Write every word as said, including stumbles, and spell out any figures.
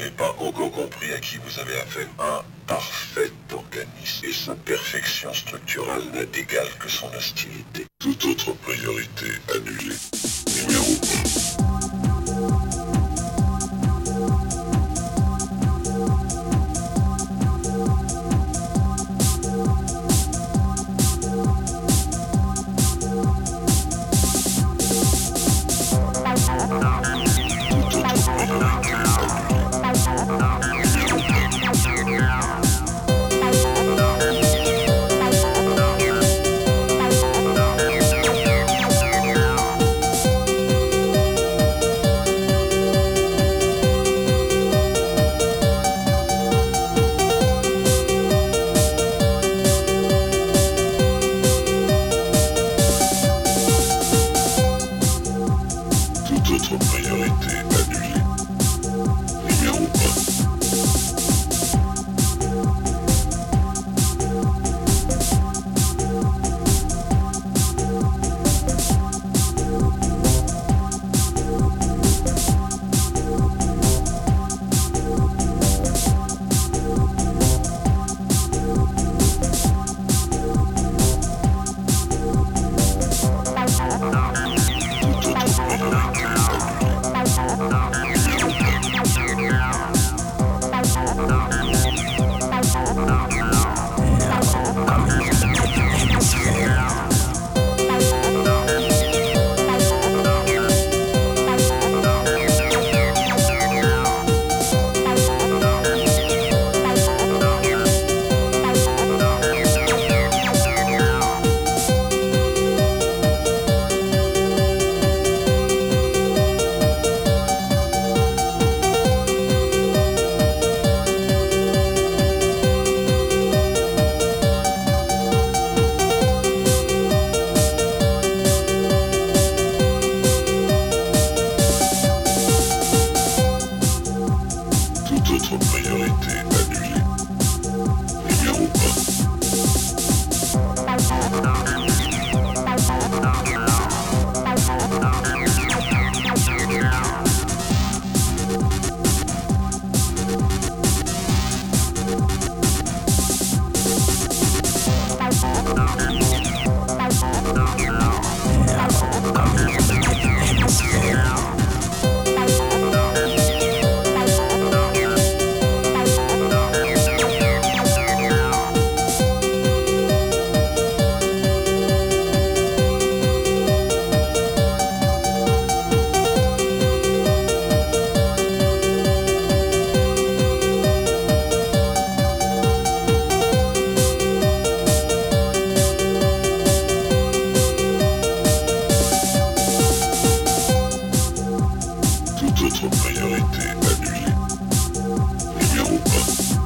n'avez pas encore compris à qui vous avez affaire. Un parfait organisme et sa perfection structurale n'a d'égal que son hostilité. Toute autre priorité annulée. Numéro un. Toute autre priorité annulée. Numéro un. Toute autre priorité annulée. Numéro un. Toute autre priorité annulée. Numéro un.